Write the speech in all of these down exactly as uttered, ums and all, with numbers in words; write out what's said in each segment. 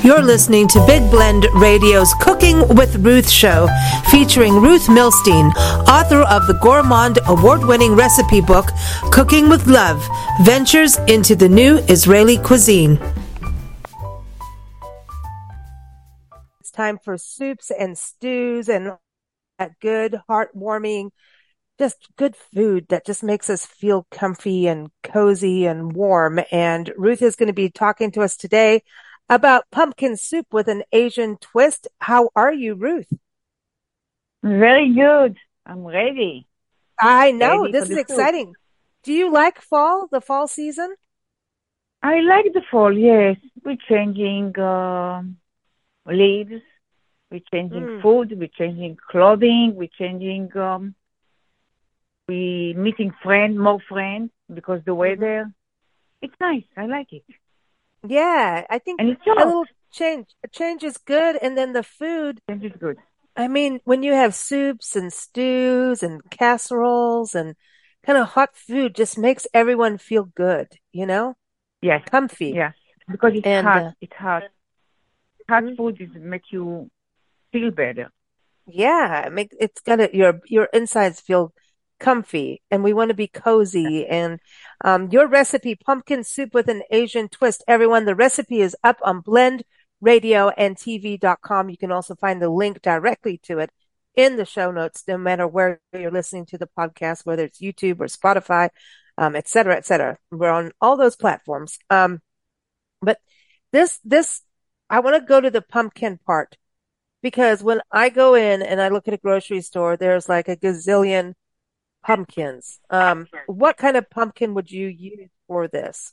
You're listening to Big Blend Radio's Cooking with Ruth show, featuring Ruth Milstein, author of the Gourmand award-winning recipe book, Cooking with Love, Ventures into the New Israeli Cuisine. It's time for soups and stews and that good, heartwarming, just good food that just makes us feel comfy and cozy and warm. And Ruth is going to be talking to us today about pumpkin soup with an Asian twist. How are you, Ruth? Very good. I'm ready. I know. Ready this is soup. exciting. Do you like fall, the fall season? I like the fall, yes. We're changing uh, leaves. We're changing Mm. food. We're changing clothing. We're changing... Um, we meeting friends, more friends, because the weather, it's nice. I like it. Yeah, I think And it's a short. little change. A change is good, and then the food. Change is good. I mean, when you have soups and stews and casseroles and kind of hot food, just makes everyone feel good. You know, Yes. comfy. Yes. Because it's And, hot. uh, It's hot. Hot Mhm. food is make you feel better. Yeah, it make it's got to your your insides feel comfy, and we want to be cozy. And um, your recipe, pumpkin soup with an Asian twist. Everyone, the recipe is up on blend radio and t v dot com. You can also find the link directly to it in the show notes, no matter where you're listening to the podcast, whether it's YouTube or Spotify, um, et cetera, et cetera. We're on all those platforms. Um, but this, this, I want to go to the pumpkin part, because when I go in and I look at a grocery store, there's like a gazillion pumpkins. Um, what kind of pumpkin would you use for this?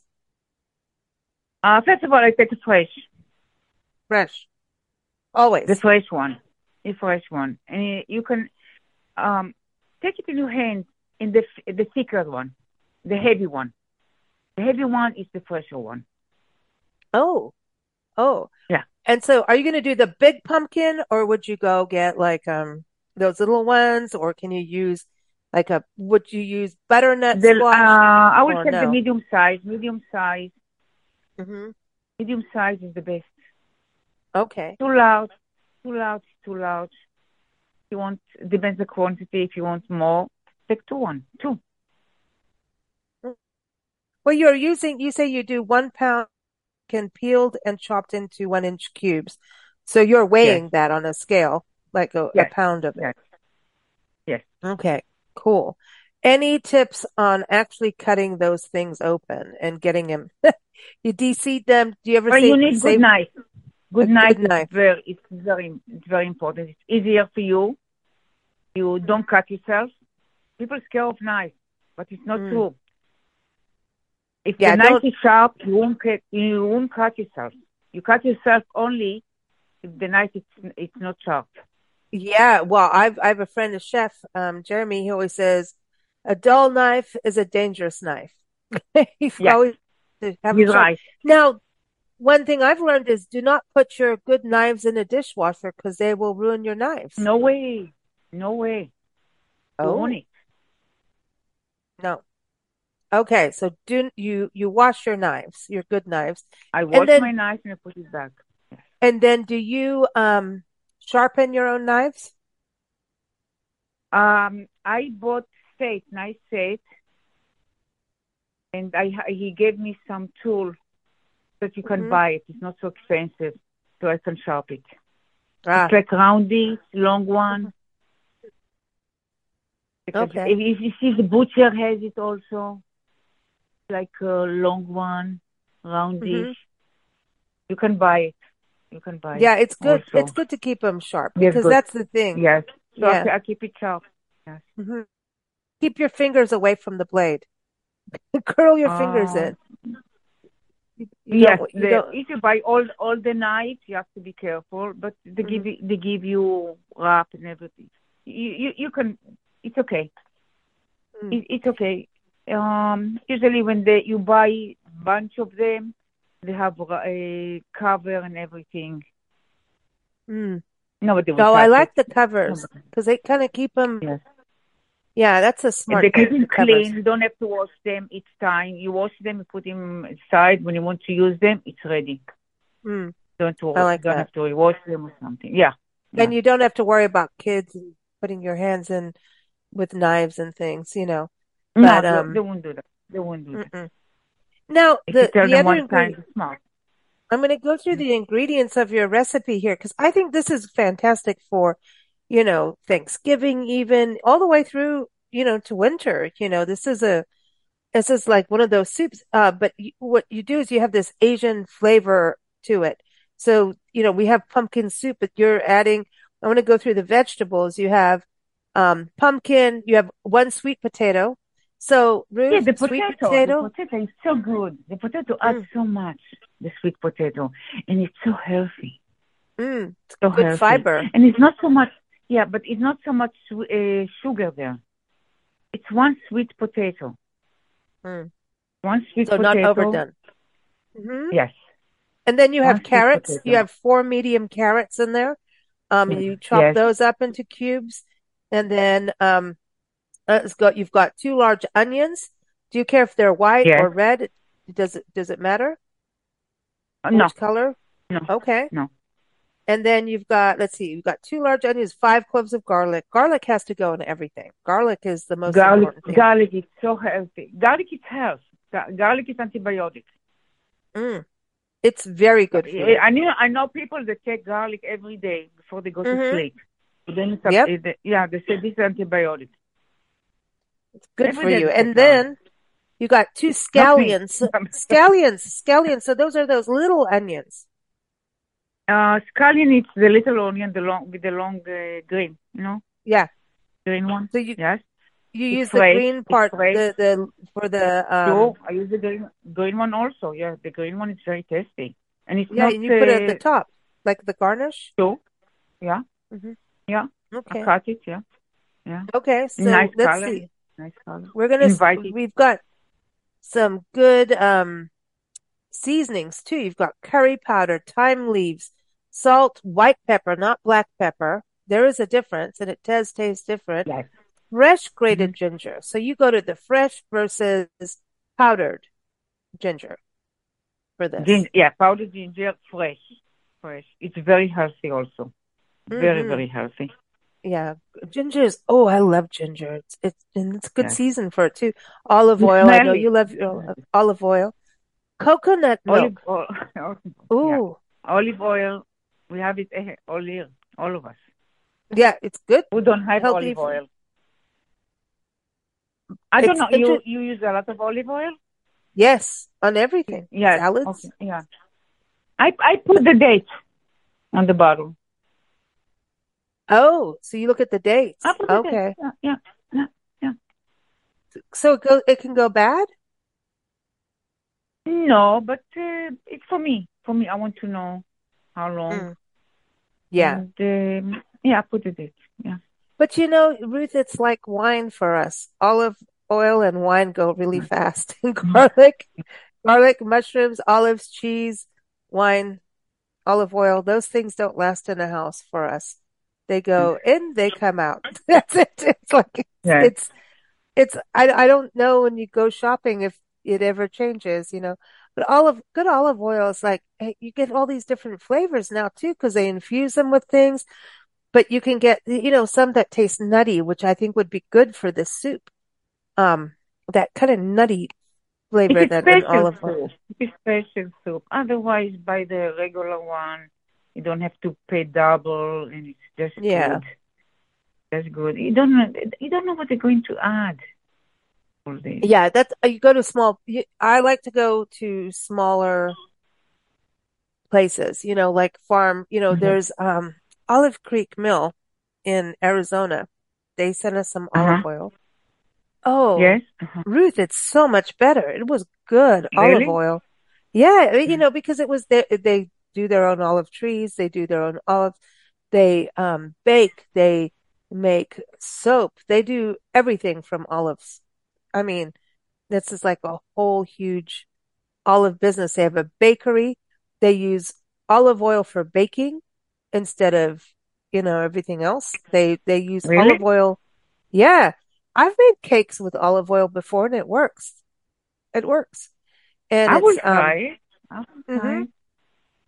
Uh, first of all, I take the fresh. Fresh. Always. The fresh one. The fresh one. And you can um, take it in your hands in the the thicker one, the heavy one. The heavy one is the fresher one. Oh, oh. Yeah. And so are you going to do the big pumpkin, or would you go get like um those little ones, or can you use like a, would you use butternut The, squash? uh, I will or take the no? medium size. Medium size. Mm-hmm. Medium size is the best. Okay. Too loud. Too loud. Too loud. If you want, depends the quantity. If you want more, take two one. Two. Well, you're using, you say you do one pound pumpkin peeled and chopped into one inch cubes. So you're weighing Yes. that on a scale, like a, a Yes. pound of it. Yes. Yes. Okay, cool. Any tips on actually cutting those things open and getting them? You de-seed them. Do you ever But say you need save good knife. Good a knife good is knife? very, it's very, it's very important. It's easier for you. You don't cut yourself. People scare of knife, but it's not Mm. true. If Yeah, the knife don't. is sharp, you won't cut, you won't cut yourself. You cut yourself only if the knife is it's not sharp. Yeah, well, I've I have a friend, a chef, um, Jeremy. He always says, "A dull knife is a dangerous knife." You've Yeah, always to have them he's sharp. right. Now, one thing I've learned is do not put your good knives in a dishwasher because they will ruin your knives. No way. No way. You Oh, want it. no. Okay, so do you you wash your knives, your good knives, I and wash then my knife and I put it back. Yes. and then do you um sharpen your own knives? Um, I bought set, nice set, and I he gave me some tool that you can Mhm. buy it. It's not so expensive, so I can sharp it. Ah, It's like roundy, long one. Because okay. if, if you see the butcher has it also, like a long one, roundish. Mhm. You can buy it. You can buy Yeah, it it's good. also. It's good to keep them sharp Yes, because good. that's the thing. Yes. So I, Yeah. I keep it sharp. Yes. Mhm. Keep your fingers away from the blade. Curl your fingers Um, in. You, you yes. don't. You The, don't. if you buy all all the knives, you have to be careful. But they give Mhm. you, they give you wrap and everything. You you, you can. It's okay. Mm. It, it's okay. Um, usually when they you buy bunch of them, they have a cover and everything. Mm. Nobody will Oh, I touch like it. the covers Nobody. because they kind of keep them. Yes. Yeah, that's a And smart they thing. keep them Covers. clean. You don't have to wash them each time. You wash them, you put them aside. When you want to use them, it's ready. Mm. Don't I to, like don't that. have to rewash them or something. Yeah, yeah. And you don't have to worry about kids and putting your hands in with knives and things, you know. No, But they, they um, won't do that. They won't do that. mm-mm. Now If you the tell the them other one time, ingredient, they're smart. I'm going to go through the ingredients of your recipe here because I think this is fantastic for, you know, Thanksgiving, even all the way through, you know, to winter. You know, this is a this is like one of those soups. Uh, but you, what you do is you have this Asian flavor to it. So, you know, we have pumpkin soup, but you're adding. I want to go through the vegetables. You have um pumpkin. You have one sweet potato. So, Yeah, Ruth, the sweet potato, the potato. potato is so good. The potato adds Mm, so much, the sweet potato, and it's so healthy, mm, so good healthy. fiber. And it's not so much, yeah, but it's not so much uh, sugar there. It's one sweet potato, Mm. one sweet So not potato, overdone. Hmm. yes, And then you one have sweet carrots. You potato. have four medium carrots in there. Um, Yes, you chop yes, those up into cubes, and then um, uh, it's got you've got two large onions. Do you care if they're white yes. or red? Does it does it matter Uh, no, which color? no, Okay. no. And then you've got let's see, you've got two large onions, five cloves of garlic. Garlic has to go in everything. Garlic is the most Garlic, important thing. garlic is so healthy. Garlic is health. Ga- Garlic is antibiotic. Mm, it's very good for you. I know, I know people that take garlic every day before they go to Hmm. sleep. But then it's, Yep, a- it, yeah, they say this is antibiotic. it's good for Every day you. they take And garlic. then you got two Not me. scallions. Scallions, scallions. So those are those little onions. uh, scallion, it's the little onion, the long with the long uh, green, you know, Yeah. green one. So you Yes, you it's use the fresh. green It's part, fresh. the the for the So um I use the green green one also. Yeah, the green one is very tasty, and it's yeah, not and you put it at the uh, top, like the garnish. so. Yeah, Hmm. yeah. I Okay. cut it. Yeah, yeah. Okay. Nice So let's color. see. Nice color. We're gonna s- Invite it. we've got some good um seasonings too. You've got curry powder, thyme leaves, salt, white pepper, not black pepper. There is a difference, and it does taste different. Yes. Fresh Mm-hmm. grated ginger. So you go to the fresh versus powdered ginger for this. Gin- yeah, powdered ginger, fresh, fresh. It's very healthy also. Very, Hmm. very healthy. Yeah, ginger is. Oh, I love ginger. It's it's and it's a good Yes. season for it too. Olive You oil. I know smell you it. love You your smell uh, it. olive oil. Coconut Olive milk. oil. Yeah. Ooh, Olive oil. We have it eh, all year, all of us. yeah, it's good, We don't have healthy. olive For, oil. I don't it's know. You inter you use a lot of olive oil? Yes, on everything. Yes. Okay. Salads. Yeah. I I put the date on the bottle. Oh, so you look at the I dates. put the date. Okay, Yeah. Yeah. Yeah. Yeah. so it go it can go bad. No, but uh, it's for me. For me, I want to know how long. Mm, yeah. And um, yeah, I put the date. Yeah. But you know, Ruth, it's like wine for us. Olive oil and wine go really fast. Mm. Garlic, garlic, mushrooms, olives, cheese, wine, olive oil, those things don't last in a house for us. They go in, they come out. That's it. It's like Yeah. it's it's I I don't know when you go shopping if it ever changes, you know. But olive good olive oil is like hey, you get all these different flavors now too because they infuse them with things. But you can get, you know, some that taste nutty, which I think would be good for this soup. Um, that kind of nutty It's flavor a that an special olive oil. soup. It's a special soup. Otherwise, by the regular one, you don't have to pay double, and it's just Yeah. good. That's good. You don't know. You don't know what they're going to add. All this. Yeah, that's, uh, you go to small, you, I like to go to smaller places, you know, like farm, you know, Mm-hmm. there's, um, Olive Creek Mill in Arizona. They sent us some Uh huh. olive oil. Oh, Yes. Uh-huh. Ruth, it's so much better. It was good olive Really? oil. Yeah, you Mm. know, because it was they they do their own olive trees, they do their own olives, they um bake, they make soap, they do everything from olives. I mean, this is like a whole huge olive business. They have a bakery. They use olive oil for baking instead of, you know, everything else. They they use olive Really? oil. Yeah. I've made cakes with olive oil before and it works. It works. And I will it's um try it. I will mhm. try it.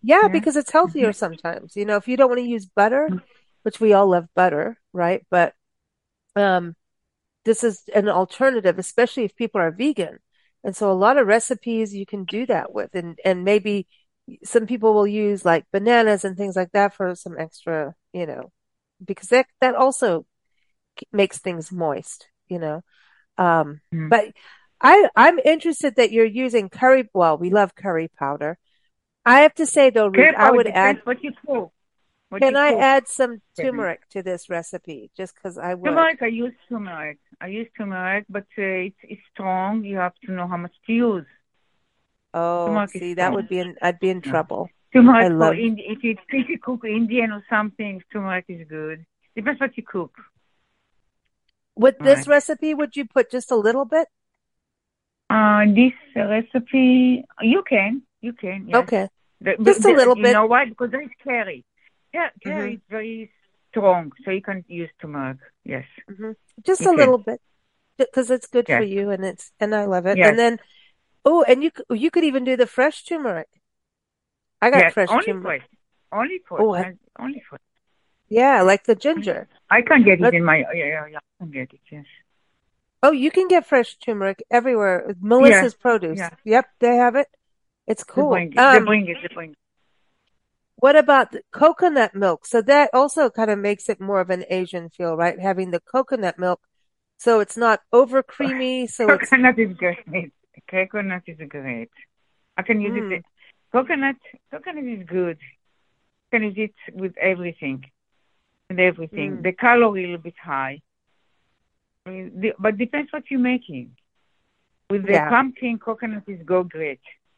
Yeah, Yeah. because it's healthier sometimes. You know, if you don't want to use butter, which we all love butter, right? But um, this is an alternative, especially if people are vegan. And so a lot of recipes you can do that with, and and maybe some people will use like bananas and things like that for some extra, you know, because that that also makes things moist, you know. Um, Mm. but I I'm interested that you're using curry. Well, we love curry powder. I have to say though, Ruth, Curry I powder would add, depends what you cook. What can you I cook. add some Kevin. turmeric to this recipe just because I would? Turmeric, I use turmeric. I use turmeric, but uh, it's, it's strong. You have to know how much to use. Oh, Turmeric is see, that strong. would be in, I'd be in Yeah. trouble. I Turmeric for love, Indi- if you if you cook Indian or something, turmeric is good. Depends what you cook. with this Right. recipe, would you put just a little bit? Uh, this recipe, you can, you can, yes. Okay, The, the, just a the, little you bit. know why? Because there is curry. Yeah, hmm curry is very strong, so you can use turmeric. Yes, hmm Just you a can. little bit because it's good for Yes, you and it's, and I love it. And yes, then, oh, and you, c- you could even do the fresh turmeric. I got yes. fresh Only turmeric. fresh. Only fresh. Oh, I- not- Only fresh. yeah, like the ginger. I can get it Let, in my. Yeah, yeah, yeah. I can get it. Yes. oh, you can get fresh turmeric everywhere. Yeah, Melissa's Produce. yeah. Yep, they have it. It's They cool. bring it. They Um, bring it. They bring it. what about the coconut milk? So that also kind of makes it more of an Asian feel, right? Having the coconut milk. So it's not over creamy. So it's, Coconut is great. Coconut is great. I can use mm, it. Coconut. Coconut is good. You can use it with everything. With everything. mm, The calorie a little bit high. I mean, the, but depends what you're making. With the yeah, pumpkin, coconut is go great.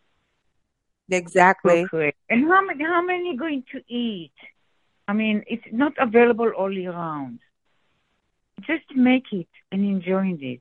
Go exactly. great. And how many, how many are going to eat? I mean, it's not available all year round. Just make it and enjoy it.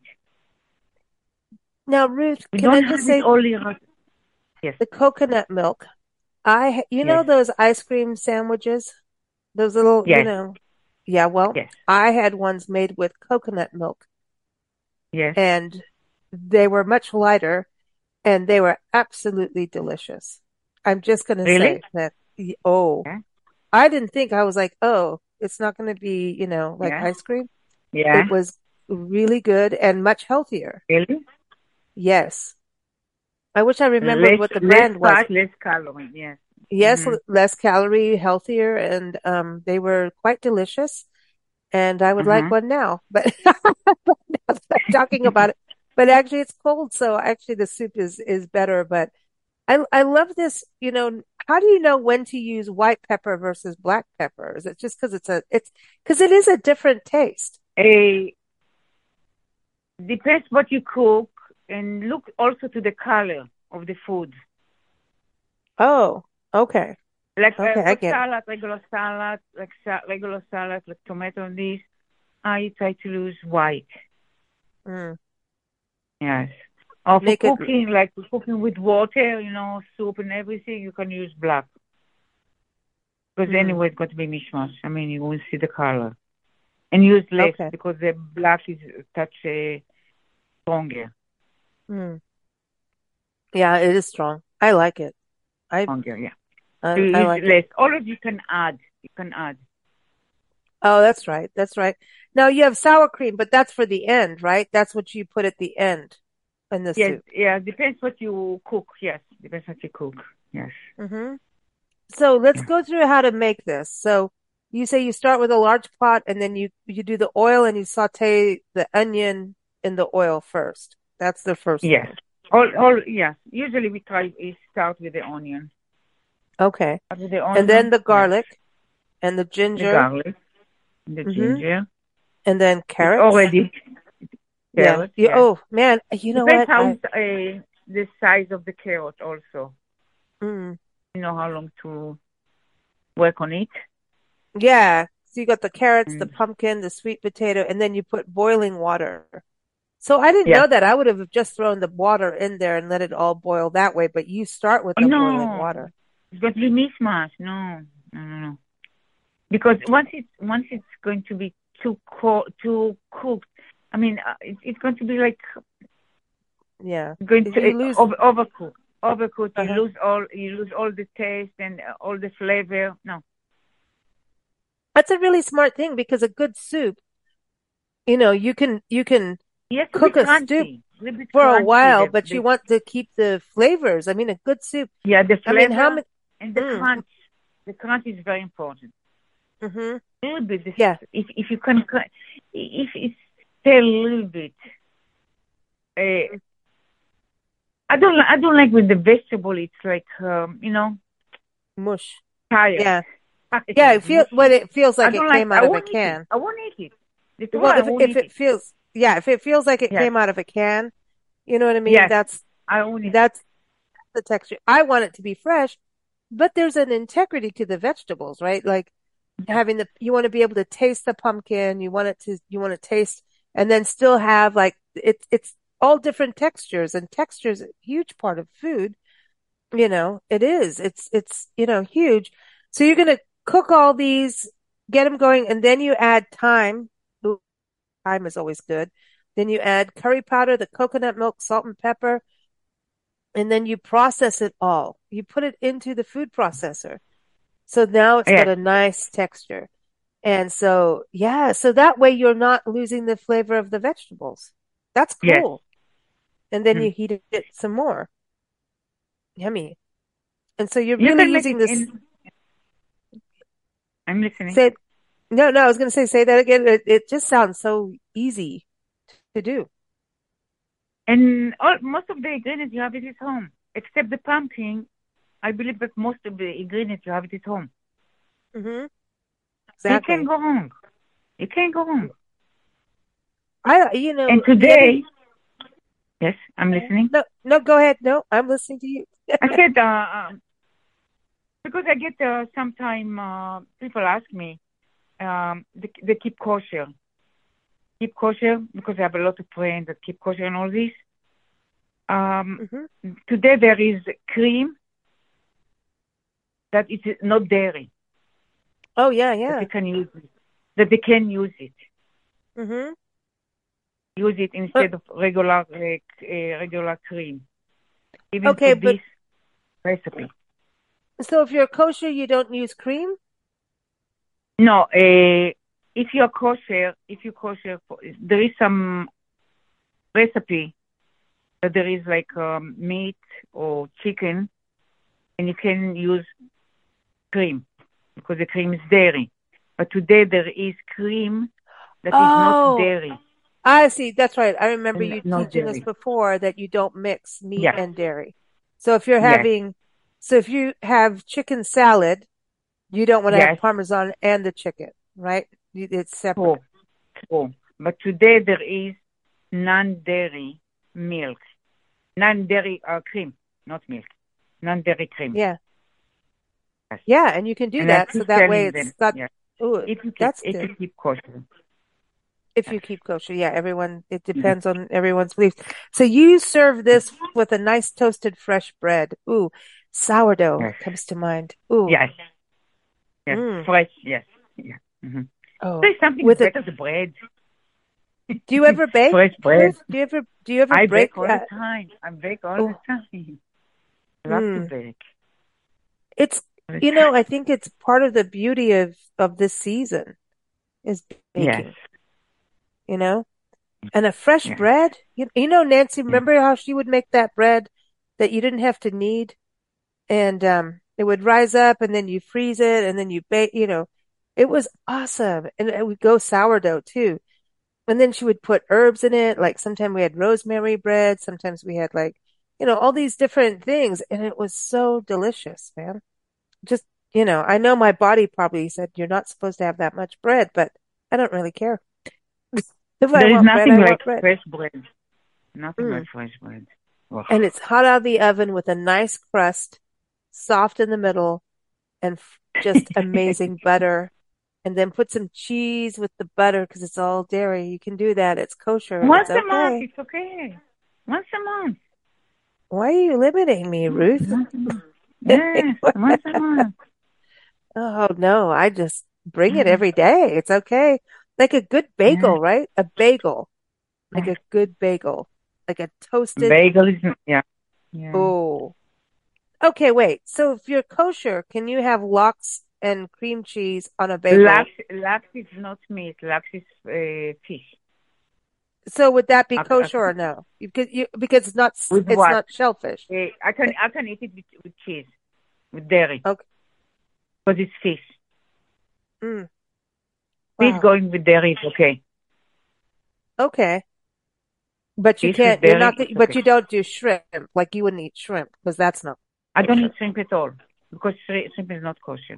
Now, Ruth, We can I don't just have it say all year round. Yes, the coconut milk? I, you know, yes, those ice cream sandwiches, those little, you yes, know, yeah, well, yes, I had ones made with coconut milk yes. and they were much lighter and they were absolutely delicious. I'm just going to Really? say that, y- oh, Yeah, I didn't think I was like, oh, it's not going to be, you know, like yeah, ice cream. yeah. It was really good and much healthier. Really? Yes. I wish I remembered Less, what the less brand was. fat, less calorie. Yes. Yes, Mm-hmm. l- less calorie, healthier, and um, they were quite delicious. And I would like Uh-huh. one now, but now that I'm talking about it, but actually it's cold, so actually the soup is is better. But I I love this. You know, how do you know when to use white pepper versus black pepper? Is it just because it's a it's because it is a different taste? A depends what you cook and look also to the color of the food. Oh, okay, Like uh, okay, I for get it. salad, regular salad, like sa- regular salad, like tomato and this, I try to use white. Mm. Yes. Or for Make it. cooking, like for cooking with water, you know, soup and everything, you can use black. Because Mm. anyway, it's got to be mishmash. I mean, you won't see the color. And use less Okay. because the black is a touch uh, stronger. Mm. Yeah, it is strong. I like it. I Stronger, yeah. So I, you I use like it. less. All of you can add. You can add. Oh, that's right. That's right. Now you have sour cream, but that's for the end, right? That's what you put at the end in the Yes, soup. yeah, depends what you cook. Yes, depends what you cook. Yes. hmm So let's Yeah. go through how to make this. So you say you start with a large pot and then you you do the oil and you saute the onion in the oil first. That's the first Yes. thing. All, all, yes. Usually we try, we start with the onion. Okay. Start with the And then onion. the Yes. garlic and the The ginger. garlic, the hmm ginger. And then It's carrots. already Yeah. carrot, You, yes. oh man, you know Depends what? how I, uh, the size of the carrot also. mm, You know how long to work on it. yeah. So you got the carrots, the And pumpkin, the sweet potato, and then you put boiling water. So I didn't yeah. know that. I would have just thrown the water in there and let it all boil that way, but you start with Oh, the boiling no, water. it's got to be mishmash. No, no, no, no. Because once it's once it's going to be too co- too cooked, I mean, uh, it, it's going to be like Yeah. going to You uh, lose, over overcooked. overcooked. You Uh-huh. lose all you lose all the taste and uh, all the flavor. No, That's a really smart thing because a good soup, you know, you can you can it has to be cook a soup crunchy, a little bit for a crunchy. while, The but you the want to keep the flavors. I mean, a good soup. yeah, the I mean, how flavor many? and the Mm, crunch. The crunch is very important. mm-hmm. A little bit. This, Yeah. if if you can, cr- if it's stay a little bit. Uh, I don't li- I don't like with the vegetable. It's like um, you know Mush. tired, Yeah. Yeah. tired, It feel what mushy. it feels I like it don't like. came I out of a won't eat it. can. I won't eat it. The two Well, I if won't if eat it it. feels, yeah, if it feels like it Yes, came out of a can, you know what I mean? yes, That's I won't eat it. that's the texture. I want it to be fresh, but there's an integrity to the vegetables, right? Like Yeah. having the, you want to be able to taste the pumpkin. You want it to, you want to taste and then still have like, it's, it's all different textures, and texture is a huge part of food. You know, it is, it's, it's, you know, huge. So you're going to cook all these, get them going, and then you add thyme. Ooh, thyme is always good. Then you add curry powder, the coconut milk, salt and pepper, and then you process it all. You put it into the food processor. So now it's got Yes, a nice texture. And so, yeah, so that way you're not losing the flavor of the vegetables. That's yes. cool. And then you Mm. heat it some more. Yummy. And so you're You really can make using it this, in. I'm listening. say, no, no, I was going to say, say that again. It, it just sounds so easy to do. And all most of the ingredients you have it at home, except the pumpkin. I believe that most of the ingredients you have it at home. Hmm. So you can't Exactly. go wrong. You can't go wrong. I, you And know, the other, today, yes, I'm listening. no, no, go ahead. No, I'm listening to you. I said uh, um, because I get uh, sometime uh, people ask me um, they, they keep kosher, keep kosher because I have a lot of friends that keep kosher and all this. Um, Hmm. Today there is cream that is not dairy Oh, yeah, that they yeah. can use it, that they can use it, Hmm. use it instead of regular uh, uh, regular cream, even for Okay, but this recipe. so if you're kosher, you don't use cream? No, uh, if you're kosher, if you're kosher, there is some recipe that there is like um, meat or chicken, and you can use cream because the cream is dairy. But today there is cream that is not Oh, dairy, I see. That's right. I remember and you not teaching us dairy. before that you don't mix meat Yes, and dairy. So if you're yes, having, so if you have chicken salad, you don't want to have yes, Parmesan and the chicken, right? You- It's true, separate. true. But today there is non-dairy milk, non-dairy uh, cream, not milk, non-dairy cream. Yeah. Yes. Yeah. And you can do And I that. So keep that way telling it's them, got, yes, ooh, if you keep, that's if good. you keep kosher, If yes. you keep kosher. Yeah. Everyone, it Mhm. depends on everyone's beliefs. So you serve this with a nice toasted fresh bread. Ooh, sourdough Yes, comes to mind. Ooh. yes, yes, Mm. fresh, yes, yeah. Mm-hmm. Oh, There's something with it. better than bread. Do you ever bake, Fresh bread. Ruth? Do you ever, do you ever I break? bake all the Uh, time. I bake all the oh, time. I love to mm. bake It's, all the you time. know, I think it's part of the beauty of, of this season is Yes, baking, you know, and a fresh yes. bread. You, you know, Nancy, Yeah. remember how she would make that bread that you didn't have to knead, and, um, it would rise up and then you freeze it and then you bake, you know, it was awesome. And it would go sourdough too. And then she would put herbs in it. Like sometimes we had rosemary bread. Sometimes we had like, you know, all these different things. And it was so delicious, man. Just, you know, I know my body probably said you're not supposed to have that much bread, but I don't really care. If I There is want bread, nothing I like want bread. fresh bread. Nothing like Mm. fresh bread. Oh, And it's hot out of the oven with a nice crust, soft in the middle, and f- just amazing butter. And then put some cheese with the butter because it's all dairy. You can do that. It's kosher. It's once a month, okay. it's okay. Once a month. Why are you limiting me, Ruth? Once a month. Yes, once a month. Oh no, I just bring it Mhm. every day. It's okay. Like a good Yeah. bagel, right? A bagel, like a good bagel, like a toasted. Bagel is, yeah. Yeah. Oh. Okay, wait. So if you're kosher, can you have lox and cream cheese on a Lax, bagel? lax is not meat. Lax is uh, fish. So would that be I, I kosher or can, no? Because you because it's not s- with it's what? not shellfish. Uh, I can I can eat it with, with cheese, with dairy, Okay. because it's fish. Mm, Fish wow. going with dairy is okay. Okay. But you Fish with can't, you're dairy not, is but okay. you don't do shrimp. Like you wouldn't eat shrimp because that's not I don't eat kosher. shrimp at all because shri- shrimp is not kosher.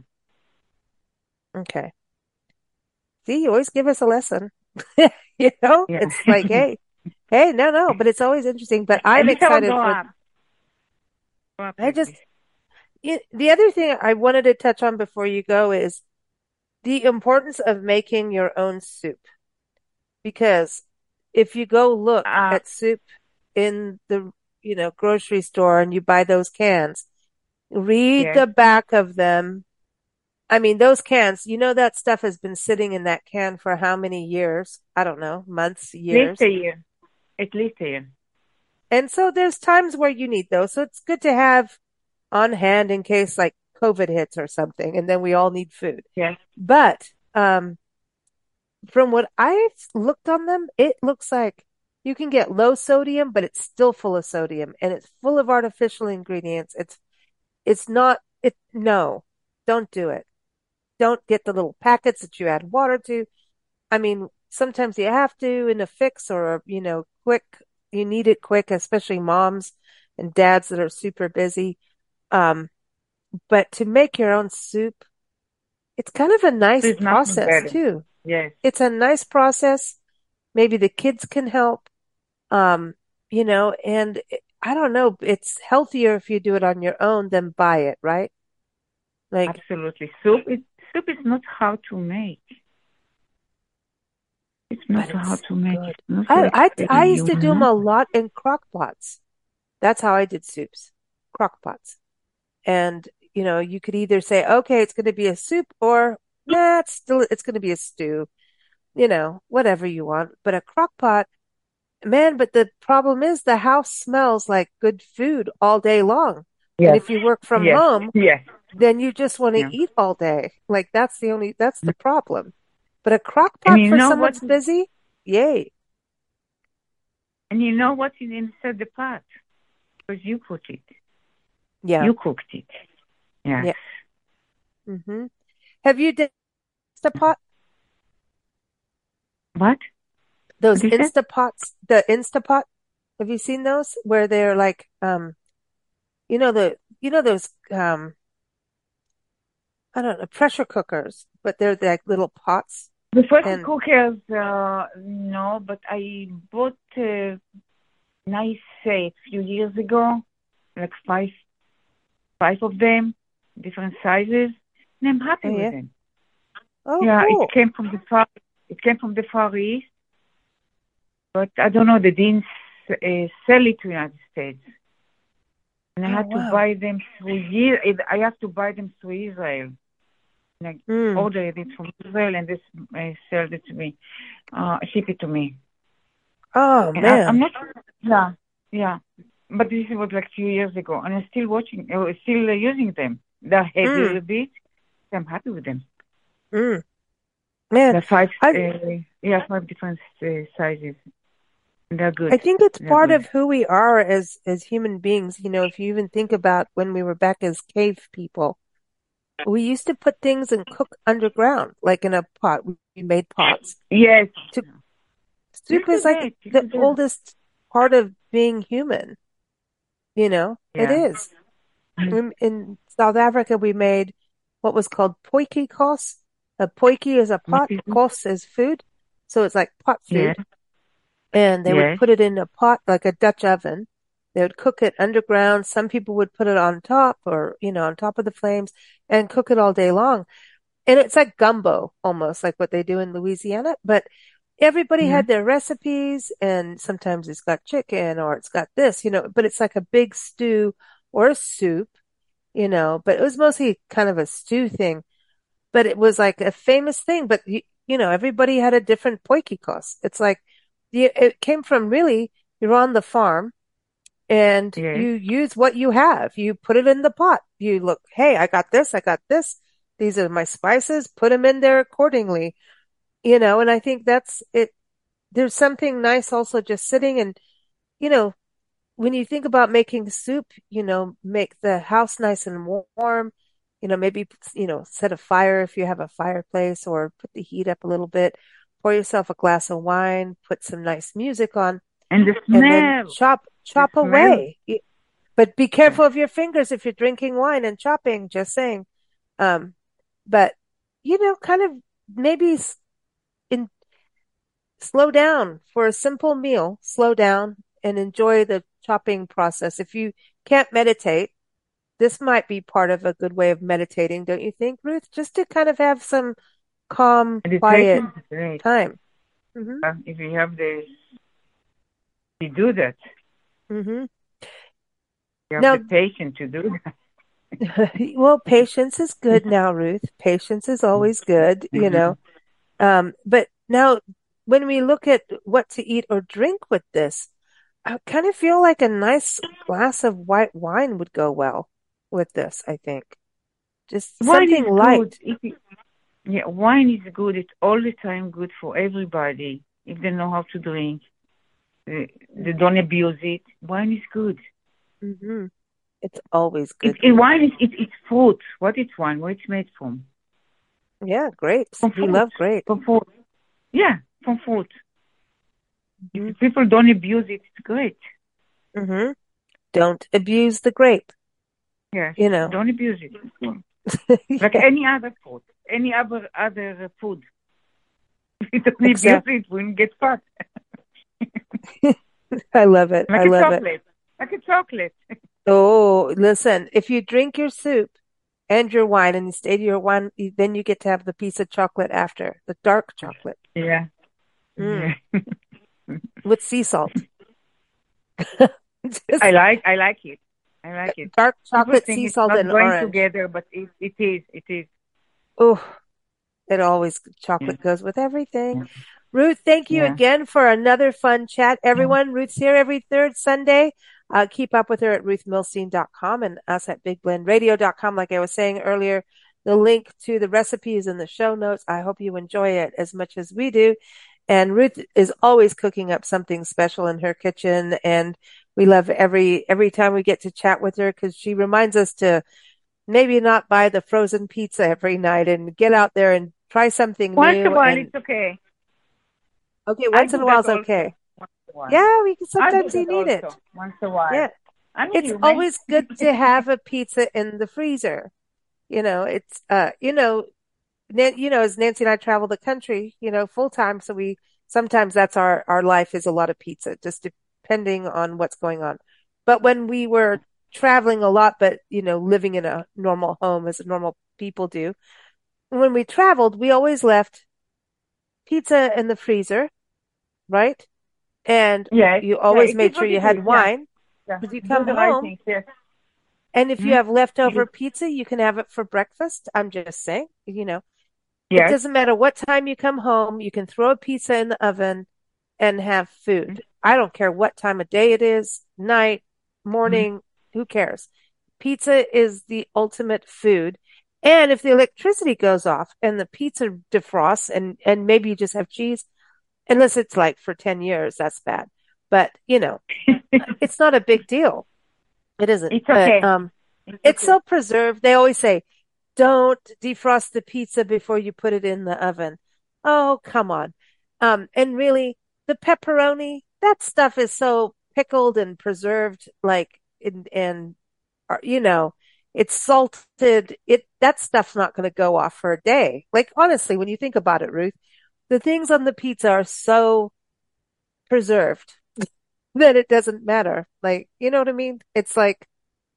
Okay. See, you always give us a lesson. You know, Yeah. it's like, hey, hey, no, no, but it's always interesting. But At I'm least I will excited grow for, up. Grow up I like this. just, y- the other thing I wanted to touch on before you go is the importance of making your own soup. Because if you go look Uh, at soup in the, you know, grocery store and you buy those cans, read yes. the back of them. I mean, those cans, you know, that stuff has been sitting in that can for how many years? I don't know, months, At least years. a year. At least a year. And so there's times where you need those. So it's good to have on hand in case like COVID hits or something, and then we all need food. Yes. But um, from what I looked on them, it looks like you can get low sodium, but it's still full of sodium and it's full of artificial ingredients. It's it's not it no, don't do it. Don't get the little packets that you add water to. I mean, sometimes you have to in a fix or, you know, quick, you need it quick, especially moms and dads that are super busy. Um, but to make your own soup, it's kind of a nice There's nothing process better. too. Yes. It's a nice process. Maybe the kids can help. Um, you know, and it- I don't know, it's healthier if you do it on your own than buy it, right? Like, Absolutely. Soup is soup is not hard to make. It's not but hard it's to make. It's good. not I, like I, uh, I you used to do them know. a lot in crock pots. That's how I did soups, crock pots. And, you know, you could either say, okay, it's going to be a soup or, nah, it's still, it's going to be a stew, you know, whatever you want. But a crock pot, man, but the problem is the house smells like good food all day long. And Yes. if you work from Yes. home, Yes. then you just want to Yeah. eat all day. Like that's the only, that's the problem. But a crock And pot you for know what? someone's busy, yay. And you know what is inside the pot? Because you put it. Yeah. You cooked it. Yes. Yeah. hmm Have you done Instapot? What? What Those you said? Instapots, the Instapot? Have you seen those where they're like, um, you know, the, you know, those, um, I don't know, pressure cookers, but they're like little pots The pressure and, cookers, uh, no, but I bought a nice a few years ago, like five, five of them, different sizes, and I'm oh happy with yeah. them. Oh, Yeah, it cool. came from the far, it came from the Far East, but I don't know, they didn't uh, sell it to the United States, and I Oh, had to wow. buy them through year. I have to buy them through Israel. And I Mm. ordered it from Israel, and this uh, sold it to me, uh, ship it to me. Oh, And I, I'm man. not, yeah, yeah. But this was like a few years ago, and I'm still watching, uh, still uh, using them. They're heavy a Mm. little bit. I'm happy with them. Mm. Man, They're five, I, uh, yeah, five different uh, sizes. They're I good. think it's They're part good. of who we are as as human beings. You know, if you even think about when we were back as cave people, we used to put things and cook underground, like in a pot. We we made pots. Yes, To you soup do is like that. You the do that. oldest part of being human. You know, it Yeah. is. In, in South Africa, we made what was called potjie kos. A potjie is a What pot, is it? kos is food, so it's like pot Yeah. food. And they would Yes. put it in a pot like a Dutch oven. They would cook it underground. Some people would put it on top or, you know, on top of the flames and cook it all day long. And it's like gumbo almost like what they do in Louisiana, but everybody Yeah. had their recipes and sometimes it's got chicken or it's got this, you know, but it's like a big stew or a soup, you know, but it was mostly kind of a stew thing, but it was like a famous thing. But you, you know, everybody had a different potjie. It's like the, it came from really, you're on the farm and Yes. you use what you have. You put it in the pot. You look, hey, I got this, I got this. These are my spices. Put them in there accordingly, you know, and I think that's it. There's something nice also just sitting and, you know, when you think about making soup, you know, make the house nice and warm, you know, maybe, you know, set a fire if you have a fireplace or put the heat up a little bit, pour yourself a glass of wine, put some nice music on, And the and then smell, chop, the chop smell. away. Y- But be Yes. careful of your fingers if you're drinking wine and chopping, just saying. Um, but, you know, kind of maybe s- in, slow down for a simple meal, slow down and enjoy the chopping process. If you can't meditate, this might be part of a good way of meditating, don't you think, Ruth? Just to kind of have some calm, quiet Meditation is great. time. Hmm. Uh, if you have the, you do that. Hmm. You have the Now, patience to do that. well, patience is good now, Ruth. Patience is always good, you know. Mhm. Um, but now when we look at what to eat or drink with this, I kind of feel like a nice glass of white wine would go well with this, I think. Just Wine something is good. light. If it, yeah, wine is good. It's all the time good for everybody if they know how to drink. They, they don't abuse it. Wine is good. Hmm. It's always It, good, it Ruth. wine is it, it's fruit. What is wine? What it's made from? Yeah, grapes. From We fruit. love grape. From fruit. Yeah, from fruit. Hmm. If people don't abuse it, it's great. Hmm. Don't abuse the grape, Yes, you know. don't abuse it. Like Yeah, any other fruit, any other other food. If you don't abuse exactly. it, we get fat. I love it. Like I a love it. chocolate. Like a chocolate. Oh, listen, if you drink your soup and your wine and you stay to your wine, you- then you get to have the piece of chocolate after, the dark chocolate. Yeah. Mm, Yeah. with sea salt. I Just like I like it. I like it. dark People chocolate, think sea it's salt, not and going orange. together, but it it is. It is. Oh, it always, Yeah. chocolate goes with everything. Ruth, thank you Yeah. again for another fun chat. Everyone, Ruth's here every third Sunday. Uh, keep up with her at ruth milstein dot com and us at big blend radio dot com. Like I was saying earlier, the link to the recipe is in the show notes. I hope you enjoy it as much as we do. And Ruth is always cooking up something special in her kitchen. And we love every, every time we get to chat with her because she reminds us to maybe not buy the frozen pizza every night and get out there and try something Once a new. while, And it's okay. okay, I once in do a while that is also. okay. Once a while. Yeah, we can, I do sometimes you that need it. also. Once a while. Yeah. I'm It's human. always good to have a pizza in the freezer. You know, it's, uh, you know, Nan- you know, as Nancy and I travel the country, you know, full time. So we, sometimes that's our, our life is a lot of pizza, just depending on what's going on. But when we were traveling a lot, but, you know, living in a normal home as normal people do, when we traveled, we always left pizza in the freezer, right? And Yes. you Yeah, always it is made sure what you it had is. Yeah. wine Yeah. because you Do come the right home. thing. Yes. And if you Hmm? have leftover You, pizza, you can have it for breakfast. I'm just saying, you know, it yes. doesn't matter what time you come home, you can throw a pizza in the oven and have food. I don't care what time of day it is, night, Mm-hmm. morning, who cares? Pizza is the ultimate food. And if the electricity goes off and the pizza defrosts and, and maybe you just have cheese, unless it's like for ten years, that's bad. But, you know, it's not a big deal. It isn't. It's But, okay. um, It's it's okay. so preserved. They always say, don't defrost the pizza before you put it in the oven. Oh, come on. Um, and really, the pepperoni, that stuff is so pickled and preserved, like, in, and, or, you know, it's salted. It, that stuff's not going to go off for a day. Like, honestly, when you think about it, Ruth, the things on the pizza are so preserved that it doesn't matter. Like, you know what I mean? It's like,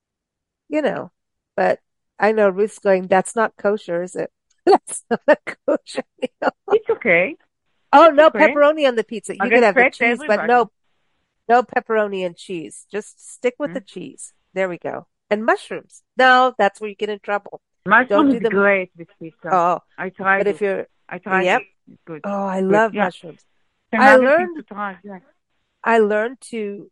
you know, but I know Ruth's going, that's not kosher, is it? That's not a kosher meal. It's okay. Oh, It's no okay. pepperoni on the pizza. I You could have the respect cheese, but everybody. no, no pepperoni and cheese. Just stick with Hmm? the cheese. There we go. And mushrooms. No, that's where you get in trouble. Don't Mushroom do is them. great with pizza. Oh, I but tried if it. you're, I tried yep. it. It's good. Oh, I Good. love Yeah. mushrooms. I Another thing learned, to try. Yeah. I learned to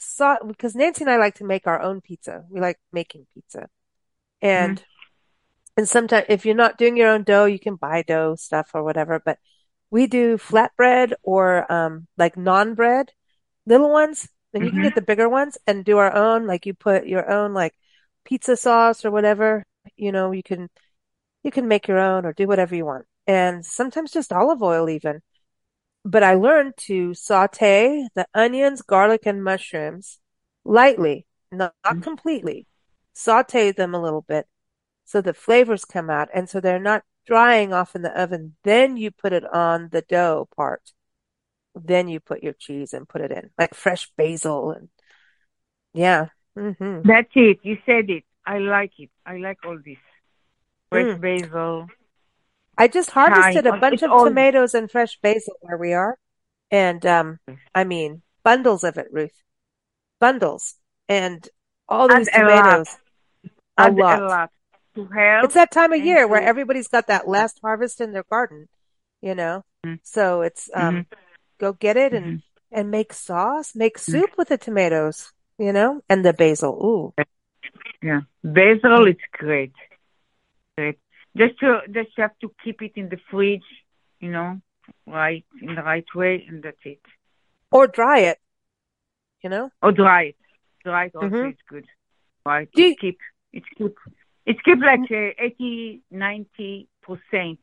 saw, because Nancy and I like to make our own pizza. We like making pizza. Mm-hmm. And, and sometimes if you're not doing your own dough, you can buy dough stuff or whatever, but we do flatbread or, um, like non bread, little ones, and you can Mm-hmm. get the bigger ones and do our own, like you put your own like pizza sauce or whatever, you know, you can, you can make your own or do whatever you want. And sometimes just olive oil even. But I learned to saute the onions, garlic, and mushrooms lightly, not, not completely. Saute them a little bit so the flavors come out and so they're not drying off in the oven. Then you put it on the dough part. Then you put your cheese and put it in, like fresh basil and yeah. hmm That's it. You said it. I like it. I like all this. Fresh Mm. basil, I just thyme. harvested a uh, bunch It's of all. tomatoes and fresh basil where we are. And um, I mean, bundles of it, Ruth. Bundles. And all Add these a lot. tomatoes, a Add a lot. lot to It's help that time of and year where to. everybody's got that last harvest in their garden, you know? So it's Mm-hmm. um go get it and Mm-hmm. and make sauce, make soup with the tomatoes, you know, and the basil. Ooh. Yeah, basil is great. Great. Just to just have to keep it in the fridge, you know, right in the right way, and that's it. Or dry it, you know? Or dry it. Dry it also hmm is good. Right? Do It's you, keep. It's keep. It's keep like uh, eighty, ninety percent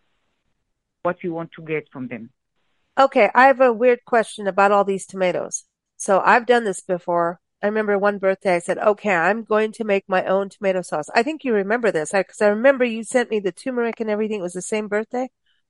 what you want to get from them. okay, I have a weird question about all these tomatoes. So I've done this before. I remember one birthday I said, okay, I'm going to make my own tomato sauce. I think you remember this because I, 'cause I remember you sent me the turmeric and everything. It was the same birthday.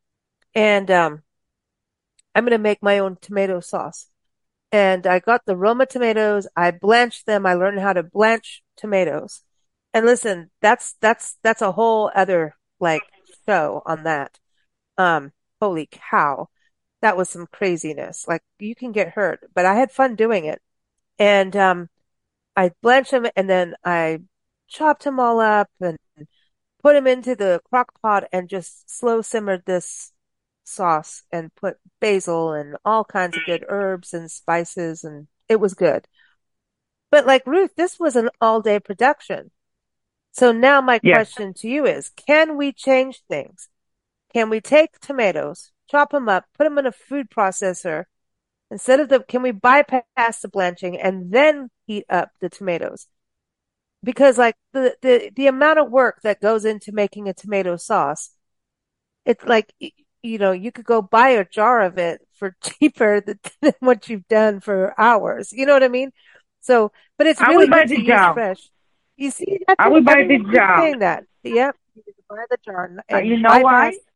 And um, I'm going to make my own tomato sauce. And I got the Roma tomatoes. I blanched them. I learned how to blanch tomatoes. And listen, that's that's that's a whole other like show on that. Um, holy cow. That was some craziness. Like you can get hurt, but I had fun doing it. And um I blanched them and then I chopped them all up and put them into the crock pot and just slow simmered this sauce and put basil and all kinds of good herbs and spices and it was good. But like Ruth, this was an all day production. So now my Yes. question to you is, can we change things? Can we take tomatoes, chop them up, put them in a food processor instead of the, can we bypass the blanching and then heat up the tomatoes? Because like the, the, the amount of work that goes into making a tomato sauce, it's like, you know, you could go buy a jar of it for cheaper than, than what you've done for hours. You know what I mean? So, but it's I will really buy good to the use jar. fresh. You see, that's I what will buy the everyone keeps jar. saying that. Yep. You can buy the jar and, Uh, you and know why? bypass.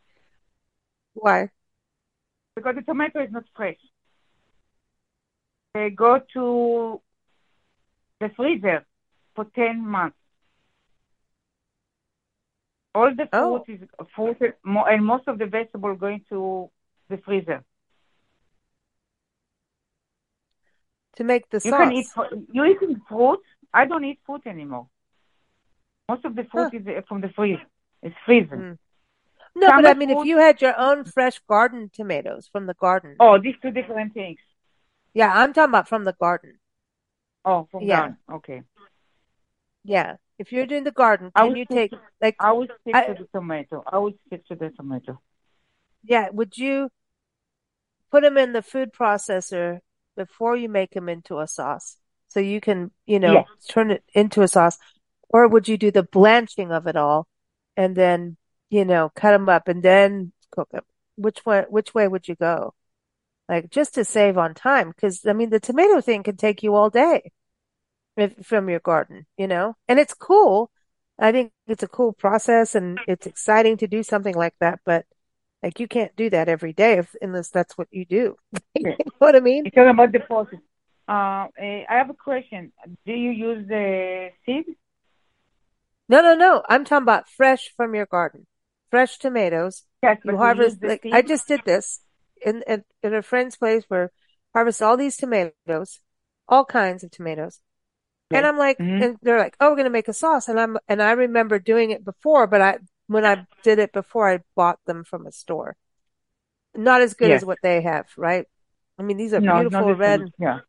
Why? Because the tomato is not fresh. They go to the freezer for ten months. All the fruit Oh, is fruit, mo- and most of the vegetable going to the freezer. to make the You can eat. sauce. fr- You eating fruit? I don't eat fruit anymore. Most of the fruit Huh. is uh, from the freeze. It's freezing. Mm. No, but I Summer mean, if fruit. you had your own fresh garden tomatoes from the garden. Oh, these two different things. Yeah, I'm talking about from the garden. Oh, from Yeah. garden. Okay. Yeah. If you're doing the garden, I can will you stick. take To, like I will stick to I the tomato. I will stick to the tomato. yeah, would you put them in the food processor before you make them into a sauce? So you can, you know, Yes. turn it into a sauce. Or would you do the blanching of it all and then, you know, cut them up and then cook them? Which one, which way would you go? Like just to save on time, because I mean the tomato thing can take you all day if, from your garden, you know, and it's cool. I think it's a cool process and it's exciting to do something like that, but like you can't do that every day if, unless that's what you do. You Yes. know what I mean? You're talking about the process. Uh, eh, I have a question. Do you use the seed? No, no, no. I'm talking about fresh from your garden, fresh tomatoes. Yes, You but you use harvest, the like I seed? just did this in, in, in a friend's place where harvest all these tomatoes, all kinds of tomatoes. And Yes. I'm like, Mm-hmm. and they're like, oh, we're going to make a sauce. And I'm, and I remember doing it before, but I, when I did it before, I bought them from a store. Not as good Yes. as what they have, right? I mean, these are No, it's not beautiful the red. same. Yeah.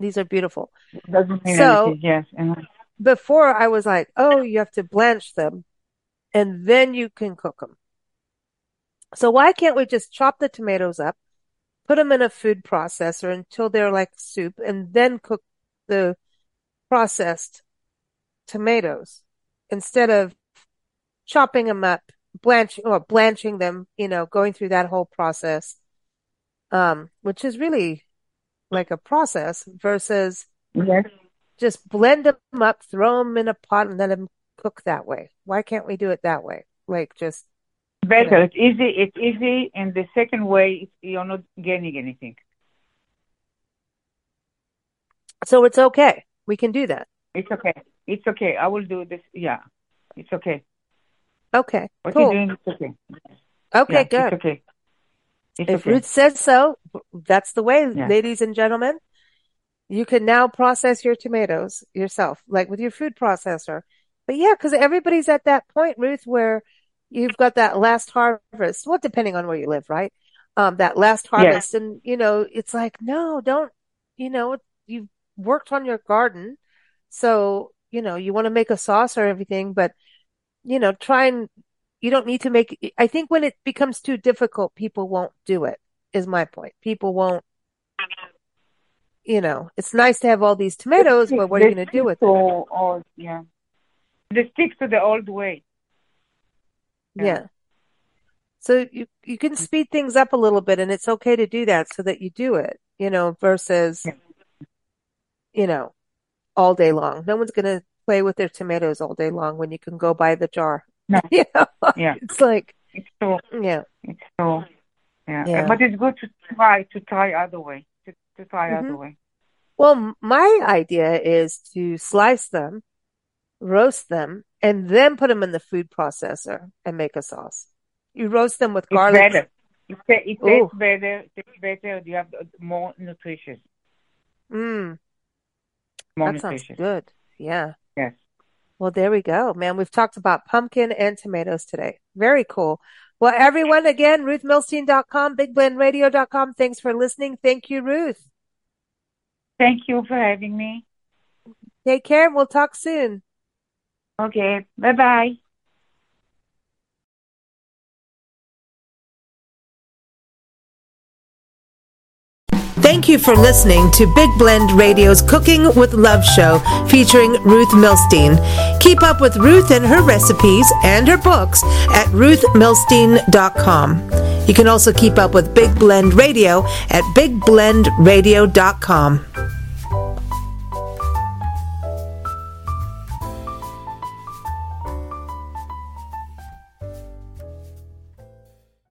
These are beautiful. Doesn't mean So anything, yes. And before I was like, oh, you have to blanch them and then you can cook them. So why can't we just chop the tomatoes up, put them in a food processor until they're like soup, and then cook the processed tomatoes instead of chopping them up, blanching or blanching them, you know, going through that whole process, um, which is really like a process versus yes, just blend them up, throw them in a pot and let them cook that way. Why can't we do it that way? Like just better. you know. It's easy. It's easy. And the second way, you're not gaining anything. So it's okay. We can do that. It's okay. It's okay. I will do this. Yeah, it's okay. Okay, What cool. you're doing is okay. Okay, Yeah, good. it's okay. It's If okay. Ruth says so, that's the way, Yeah. ladies and gentlemen. You can now process your tomatoes yourself, like with your food processor. But yeah, because everybody's at that point, Ruth, where you've got that last harvest. Well, depending on where you live, right? Um, that last Yeah. harvest. And, you know, it's like, no, don't, you know, you've worked on your garden. So, you know, you want to make a sauce or everything, but, you know, try and, you don't need to make, I think when it becomes too difficult, people won't do it, is my point. People won't, you know, it's nice to have all these tomatoes, They but what are you stick going to do with to them? old, yeah. They stick to the old way. Yeah. Yeah. So you, you can speed things up a little bit and it's okay to do that so that you do it, you know, versus, Yeah. you know, all day long. No one's going to play with their tomatoes all day long when you can go buy the jar. No. You know, Yeah. it's like, It's so, yeah, it's so, yeah. yeah. But it's good to try, to try other way, to, to try hmm other way. Well, m- my idea is to slice them, roast them, and then put them in the food processor and make a sauce. You roast them with It's garlic. better. It, ta- it Ooh, tastes better. It tastes better. You have more nutritious. mm, More that sounds nutritious. good. Yeah. Yes. Well, there we go, man. We've talked about pumpkin and tomatoes today. Very cool. Well, everyone, again, ruth milstein dot com, big blend radio dot com. Thanks for listening. Thank you, Ruth. Thank you for having me. Take care. We'll talk soon. Okay. Bye-bye. Thank you for listening to Big Blend Radio's Cooking with Love show featuring Ruth Milstein. Keep up with Ruth and her recipes and her books at ruth milstein dot com. You can also keep up with Big Blend Radio at big blend radio dot com.